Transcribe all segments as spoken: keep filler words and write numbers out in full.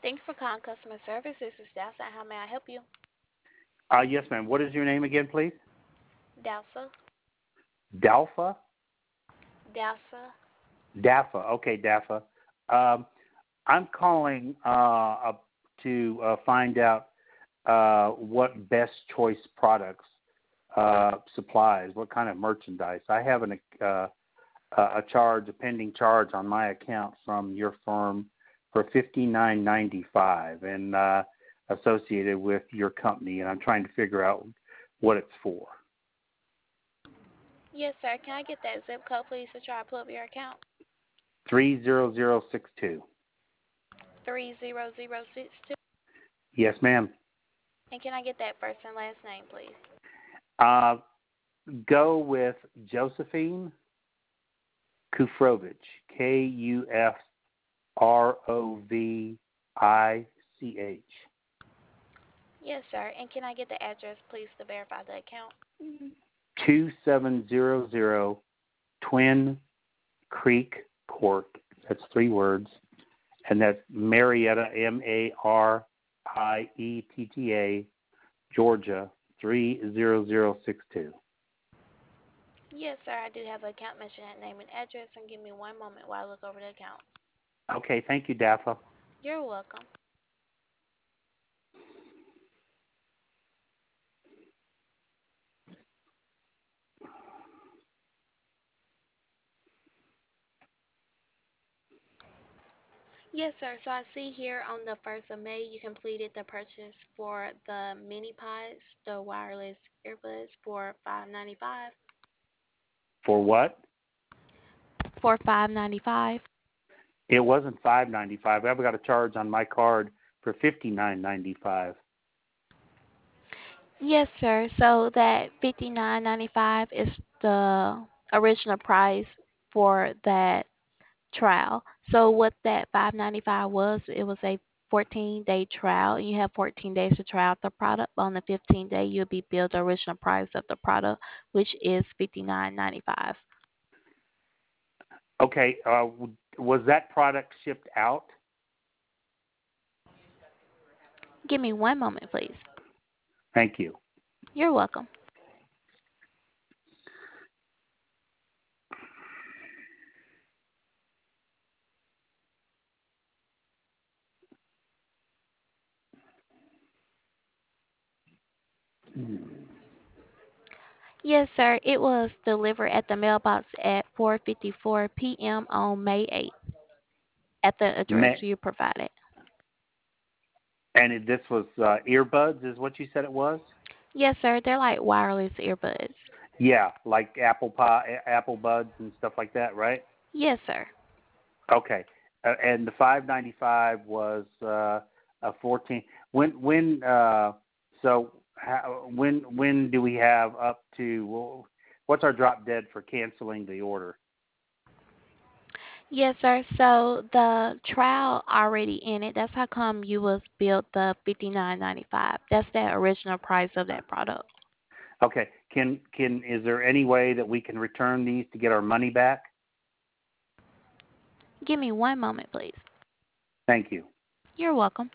Thank you for calling customer service. This is Dalsa. How may I help you? Uh, yes, ma'am. What is your name again, please? Dalsa. Dalfa? Dalsa. Dafa. Okay, Dafa. Um, I'm calling uh, up to uh, find out uh, what best choice products uh, supplies, what kind of merchandise. I have an, uh, a charge, a pending charge on my account from your firm for fifty-nine ninety-five, and uh, associated with your company, and I'm trying to figure out what it's for. Yes, sir. Can I get that zip code, please, to try to pull up your account? three zero zero six two. Three zero zero six two. Yes, ma'am. And can I get that first and last name, please? Uh, go with Josephine Kufrovich, K U F R O V I C H. Yes, sir. And can I get the address, please, to verify the account? two seven zero zero Twin Creek Court. That's three words. And that's Marietta, M A R I E T T A, Georgia, three zero zero six two. Yes, sir. I do have an account mentioning that name and address, and give me one moment while I look over the account. Okay, thank you, Dafa. You're welcome. Yes, sir. So I see here on the first of May you completed the purchase for the mini pods, the wireless earbuds for five ninety five. For what? For five ninety five. It wasn't five ninety five. I've got a charge on my card for fifty nine ninety five. Yes, sir. So that fifty nine ninety five is the original price for that trial. So what that five ninety five was, it was a fourteen day trial. You have fourteen days to try out the product. On the fifteenth day, you'll be billed the original price of the product, which is fifty nine ninety five. Okay, uh, was that product shipped out? Give me one moment, please. Thank you. You're welcome. Yes, sir. It was delivered at the mailbox at four fifty-four p m on May eighth at the address Ma- you provided. and it, this was uh, earbuds, is what you said it was? Yes, sir. They're like wireless earbuds. Yeah, like Apple Pie, Apple Buds, and stuff like that, right? Yes, sir. Okay, uh, and the five ninety five was uh, a fourteen. When when uh, so how, when when do we have up to? Well, what's our drop dead for canceling the order? Yes, sir. So the trial already in it. That's how come you was billed the fifty nine ninety five. That's the original price of that product. Okay, can can is there any way that we can return these to get our money back? Give me one moment, please. Thank you. You're welcome.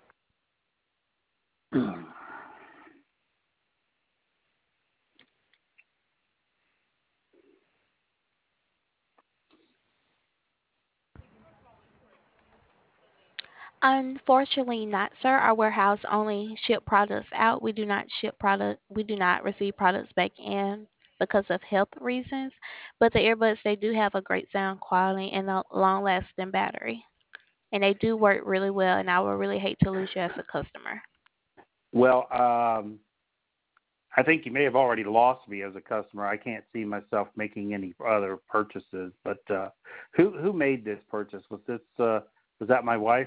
Unfortunately not, sir. Our warehouse only ship products out. We do not ship product we do not receive products back in because of health reasons. But the earbuds they do have a great sound quality and a long lasting battery. And they do work really well and I would really hate to lose you as a customer. Well, um, I think you may have already lost me as a customer. I can't see myself making any other purchases. But uh, who who made this purchase? Was this uh, was that my wife?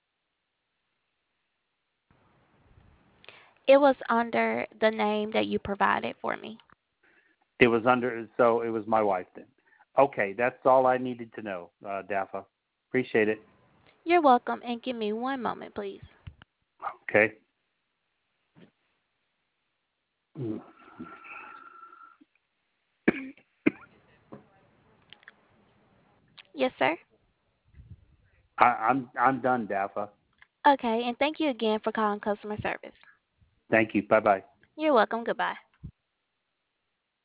It was under the name that you provided for me. It was under, so it was my wife then. Okay, that's all I needed to know, uh, Dafa. Appreciate it. You're welcome and give me one moment, please. Okay. Mm. Yes, sir. I, I'm I'm done, Dafa. Okay, and thank you again for calling customer service. Thank you. Bye bye. You're welcome. Goodbye.